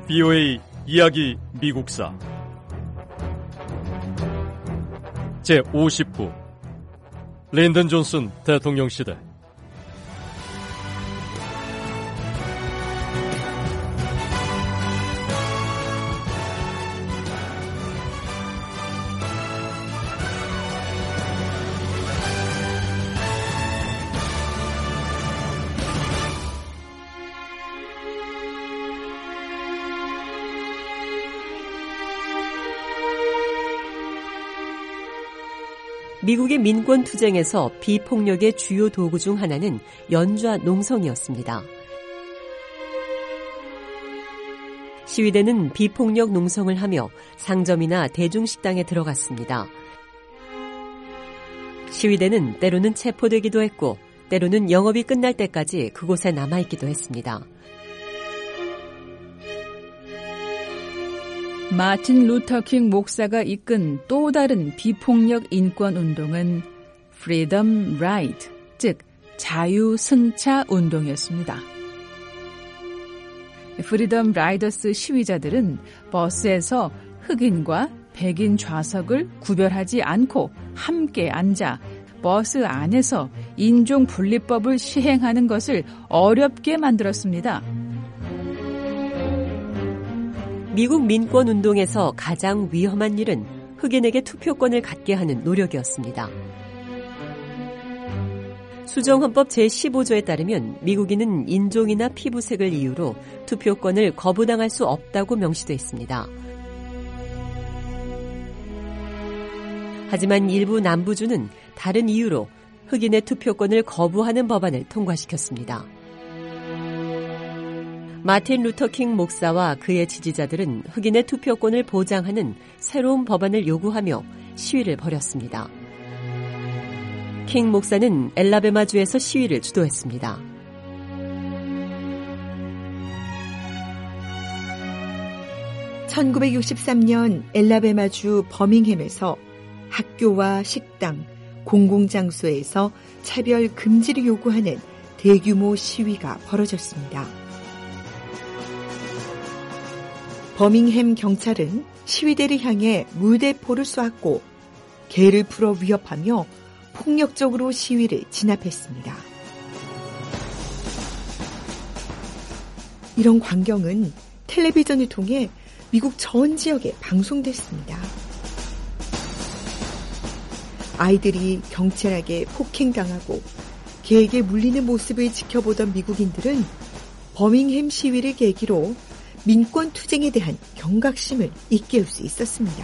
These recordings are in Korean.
BOA 이야기 미국사 제50부 린든 존슨 대통령 시대. 미국의 민권 투쟁에서 비폭력의 주요 도구 중 하나는 연좌 농성이었습니다. 시위대는 비폭력 농성을 하며 상점이나 대중식당에 들어갔습니다. 시위대는 때로는 체포되기도 했고 때로는 영업이 끝날 때까지 그곳에 남아있기도 했습니다. 마틴 루터 킹 목사가 이끈 또 다른 비폭력 인권 운동은 Freedom Ride, 즉 자유 승차 운동이었습니다. Freedom Riders 시위자들은 버스에서 흑인과 백인 좌석을 구별하지 않고 함께 앉아 버스 안에서 인종 분리법을 시행하는 것을 어렵게 만들었습니다. 미국 민권운동에서 가장 위험한 일은 흑인에게 투표권을 갖게 하는 노력이었습니다. 수정헌법 제15조에 따르면 미국인은 인종이나 피부색을 이유로 투표권을 거부당할 수 없다고 명시되어 있습니다. 하지만 일부 남부주는 다른 이유로 흑인의 투표권을 거부하는 법안을 통과시켰습니다. 마틴 루터 킹 목사와 그의 지지자들은 흑인의 투표권을 보장하는 새로운 법안을 요구하며 시위를 벌였습니다. 킹 목사는 엘라베마주에서 시위를 주도했습니다. (1963년) 엘라베마주 버밍햄에서 학교와 식당, 공공장소에서 차별 금지를 요구하는 대규모 시위가 벌어졌습니다. 버밍햄 경찰은 시위대를 향해 물대포를 쏘았고 개를 풀어 위협하며 폭력적으로 시위를 진압했습니다. 이런 광경은 텔레비전을 통해 미국 전 지역에 방송됐습니다. 아이들이 경찰에게 폭행당하고 개에게 물리는 모습을 지켜보던 미국인들은 버밍햄 시위를 계기로 민권 투쟁에 대한 경각심을 일깨울 수 있었습니다.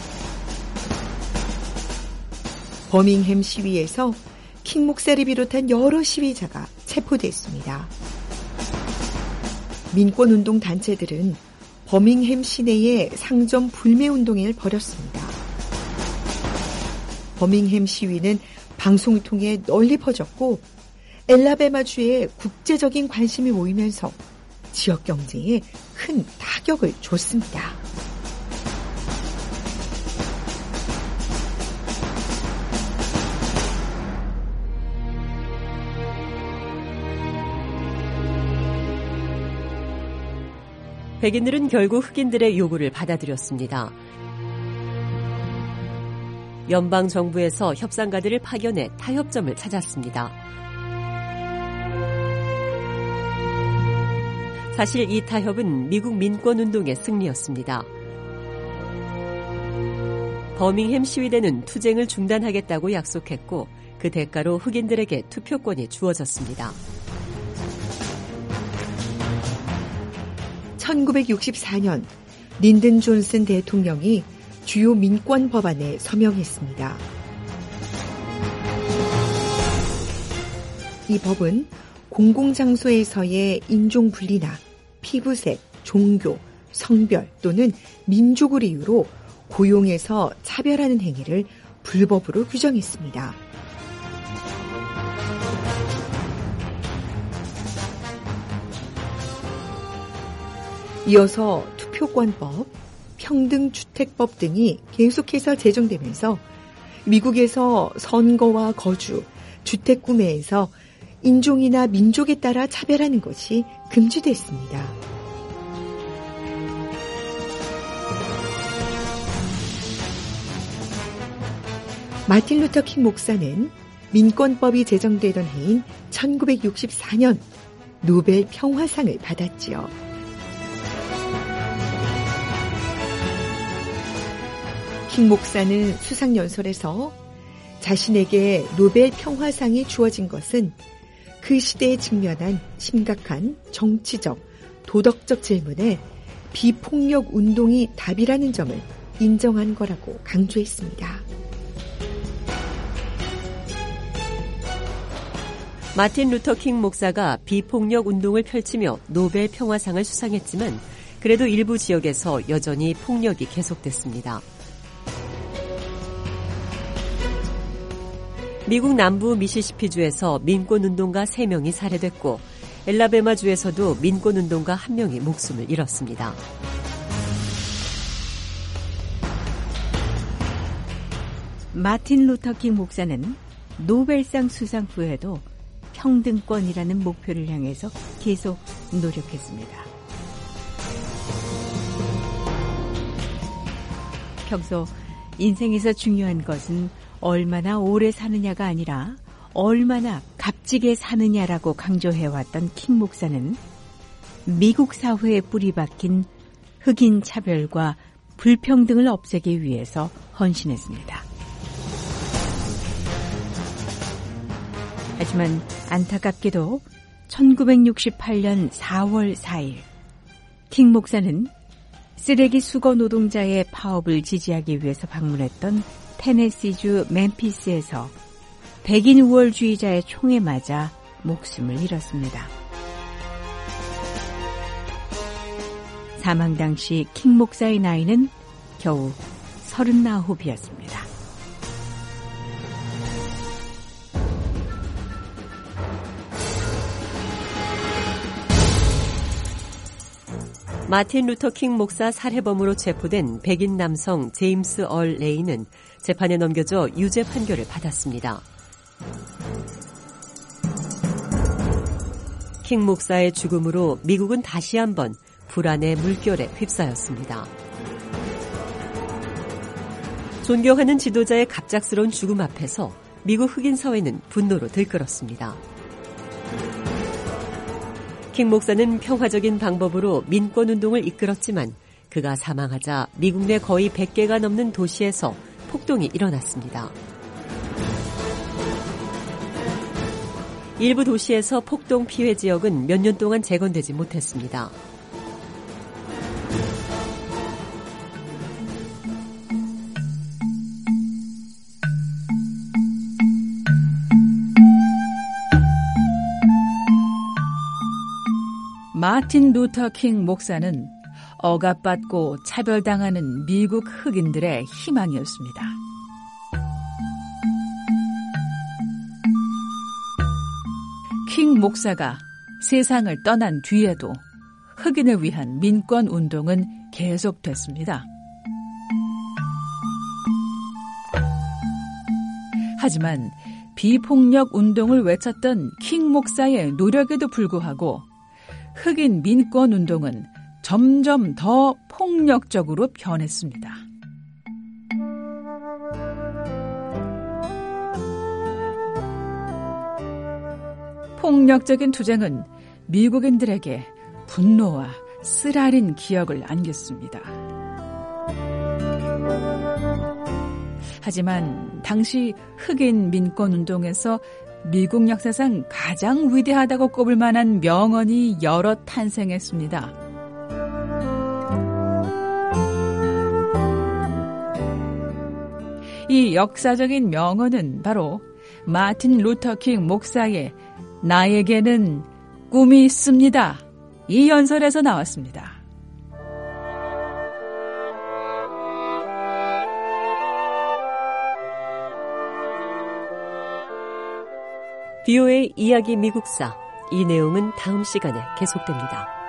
버밍햄 시위에서 킹 목사를 비롯한 여러 시위자가 체포됐습니다. 민권운동 단체들은 버밍햄 시내에 상점 불매 운동을 벌였습니다. 버밍햄 시위는 방송을 통해 널리 퍼졌고 엘라베마주에 국제적인 관심이 모이면서 지역 경제에 큰 타격을 줬습니다. 백인들은 결국 흑인들의 요구를 받아들였습니다. 연방정부에서 협상가들을 파견해 타협점을 찾았습니다. 사실 이 타협은 미국 민권운동의 승리였습니다. 버밍햄 시위대는 투쟁을 중단하겠다고 약속했고 그 대가로 흑인들에게 투표권이 주어졌습니다. 1964년 린든 존슨 대통령이 주요 민권 법안에 서명했습니다. 이 법은 공공장소에서의 인종분리나 피부색, 종교, 성별 또는 민족을 이유로 고용에서 차별하는 행위를 불법으로 규정했습니다. 이어서 투표권법, 평등주택법 등이 계속해서 제정되면서 미국에서 선거와 거주, 주택 구매에서 인종이나 민족에 따라 차별하는 것이 금지됐습니다. 마틴 루터 킹 목사는 민권법이 제정되던 해인 1964년 노벨 평화상을 받았지요. 킹 목사는 수상연설에서 자신에게 노벨 평화상이 주어진 것은 그 시대에 직면한 심각한 정치적, 도덕적 질문에 비폭력 운동이 답이라는 점을 인정한 거라고 강조했습니다. 마틴 루터 킹 목사가 비폭력 운동을 펼치며 노벨 평화상을 수상했지만 그래도 일부 지역에서 여전히 폭력이 계속됐습니다. 미국 남부 미시시피주에서 민권운동가 3명이 살해됐고 엘라베마주에서도 민권운동가 1명이 목숨을 잃었습니다. 마틴 루터 킹 목사는 노벨상 수상 후에도 평등권이라는 목표를 향해서 계속 노력했습니다. 평소 인생에서 중요한 것은 얼마나 오래 사느냐가 아니라 얼마나 값지게 사느냐라고 강조해왔던 킹 목사는 미국 사회에 뿌리 박힌 흑인 차별과 불평등을 없애기 위해서 헌신했습니다. 하지만 안타깝게도 1968년 4월 4일 킹 목사는 쓰레기 수거 노동자의 파업을 지지하기 위해서 방문했던 테네시주 멤피스에서 백인 우월주의자의 총에 맞아 목숨을 잃었습니다. 사망 당시 킹 목사의 나이는 겨우 39이었습니다. 마틴 루터 킹 목사 살해범으로 체포된 백인 남성 제임스 얼 레이는 재판에 넘겨져 유죄 판결을 받았습니다. 킹 목사의 죽음으로 미국은 다시 한번 불안의 물결에 휩싸였습니다. 존경하는 지도자의 갑작스러운 죽음 앞에서 미국 흑인 사회는 분노로 들끓었습니다. 킹 목사는 평화적인 방법으로 민권운동을 이끌었지만 그가 사망하자 미국 내 거의 100개가 넘는 도시에서 폭동이 일어났습니다. 일부 도시에서 폭동 피해 지역은 몇 년 동안 재건되지 못했습니다. 마틴 루터 킹 목사는 억압받고 차별당하는 미국 흑인들의 희망이었습니다. 킹 목사가 세상을 떠난 뒤에도 흑인을 위한 민권 운동은 계속됐습니다. 하지만 비폭력 운동을 외쳤던 킹 목사의 노력에도 불구하고 흑인 민권 운동은 점점 더 폭력적으로 변했습니다. 폭력적인 투쟁은 미국인들에게 분노와 쓰라린 기억을 안겼습니다. 하지만 당시 흑인 민권 운동에서 미국 역사상 가장 위대하다고 꼽을 만한 명언이 여러 탄생했습니다. 이 역사적인 명언은 바로 마틴 루터 킹 목사의 나에게는 꿈이 있습니다. 이 연설에서 나왔습니다. VOA 이야기 미국사, 이 내용은 다음 시간에 계속됩니다.